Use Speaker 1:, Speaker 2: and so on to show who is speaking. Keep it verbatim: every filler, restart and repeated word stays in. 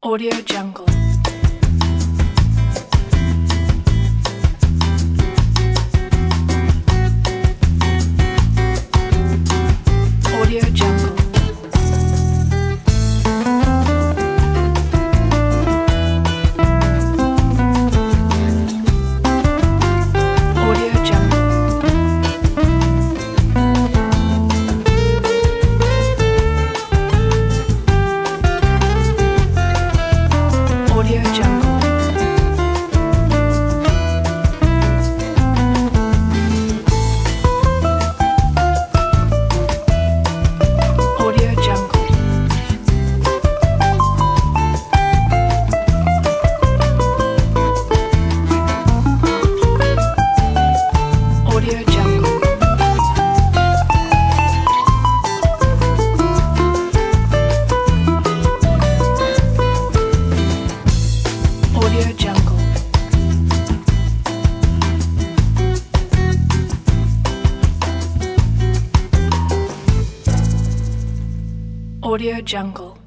Speaker 1: Audio Jungle. Audio Jungle. Audio Jungle. Audio Jungle. Audio Jungle. Audio Jungle. Audio Jungle. Audio Jungle.